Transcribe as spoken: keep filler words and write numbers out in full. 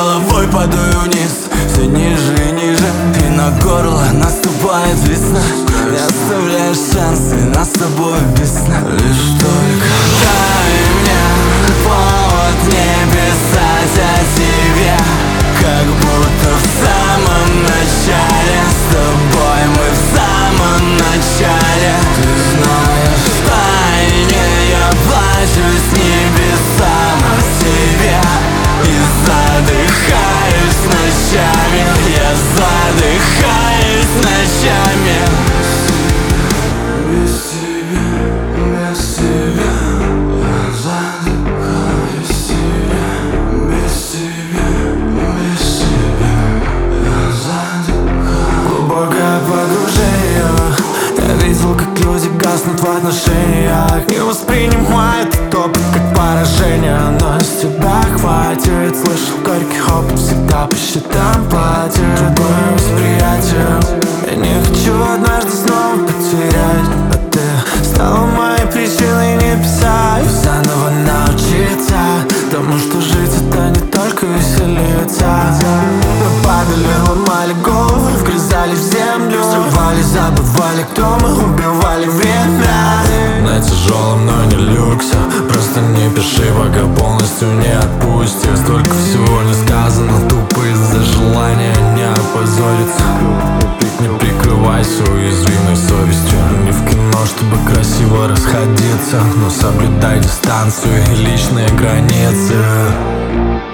головой падаю вниз, все ниже и ниже, и на горло наступает весна. Не оставляешь шансы, нас с тобой без сна. Лишь только дай мне повод не писать о тебе, как будто в самом начале. С тобой мы в самом начале. Ты знаешь, в тайне я плачу с небесам от тебя и задыхаюсь ночами. Я задыхаюсь ночами. Без тебя, без тебя я задыхаюсь себя. Без тебя, без тебя я задыхаюсь. Глубокое погружение. Я видел, как люди гаснут в отношениях, не воспринимают этот опыт как поражение. Но с тебя хватит. Слышал горький опыт, всегда по счетам платит. Другое восприятие. Я не хочу однажды снова потерять, а ты стала моей причиной не писать. Заново научиться тому, что жить это не только веселиться. Мы падали, ломали головы, вгрызались в землю, срывали, забывали, кто мы, убивали время. На тяжелом, но не люксе. Просто не пиши, пока полностью не отпустишь. Столько всего не сказано, тупо из-за желания не опозориться. Не прикрывайся уязвимой совестью. Не в кино, чтобы красиво расходиться, но соблюдай дистанцию и личные границы.